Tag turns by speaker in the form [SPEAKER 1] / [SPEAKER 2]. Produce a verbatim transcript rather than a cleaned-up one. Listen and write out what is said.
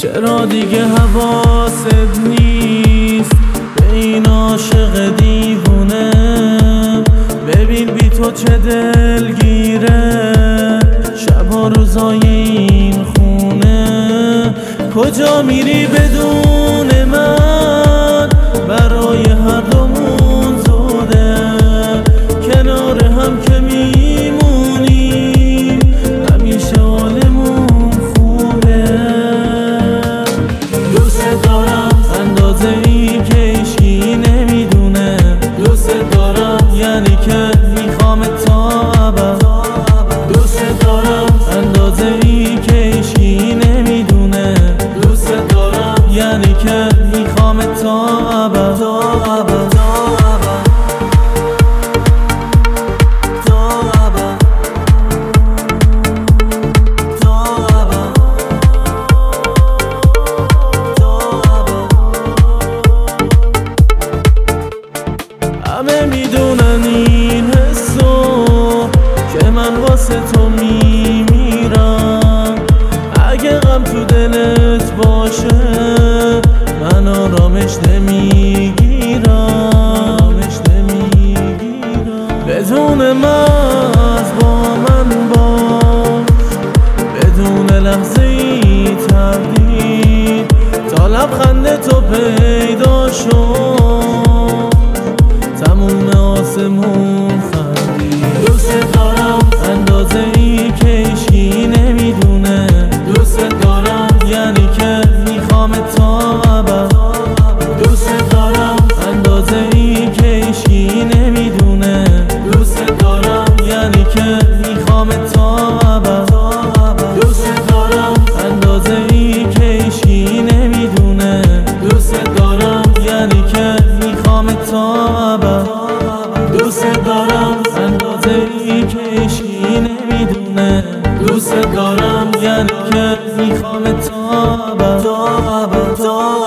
[SPEAKER 1] چرا دیگه حواست نیست به این عاشق دیوونه؟ ببین بی تو چه دلگیره شب و روزای این خونه. کجا میری بدون من؟ برای هر دومون زوده، کنار هم که میمونیم همیشه حالمون خوبه. دوست دارم اندازه ای که هیچکی نمیدونه، دوست دارم یعنی که میخوام تا ابد. دوست دارم اندازه ای که هیچکی نمیدونه، دوست دارم یعنی که میخوام تا ابد. تا ابد همه میدونن این حسو که من واسه تو میمیرم. اگه غم تو دلت باشه من آرامش نمیگیرم. بدون مغز با من باش، بدون لحظه ای تردید، تا لبخند تو پیدا شد تموم آسمون خندید. دوست دارم اندازه ای که هیچکی نمیدونه، دوست دارم یعنی که میخوام تا ابد. دوست دارم اندازه ای که هیچکی نمیدونه، دوست دارم یعنی که میخوام تا ابد. دوست دارم اندازه ای که هیچکی نمیدونه، دوست دارم یعنی که میخوام تا ابد. دوست دارم اندازه ای که هیچکی نمیدونه، دوست دارم یعنی که میخوام تا ابد.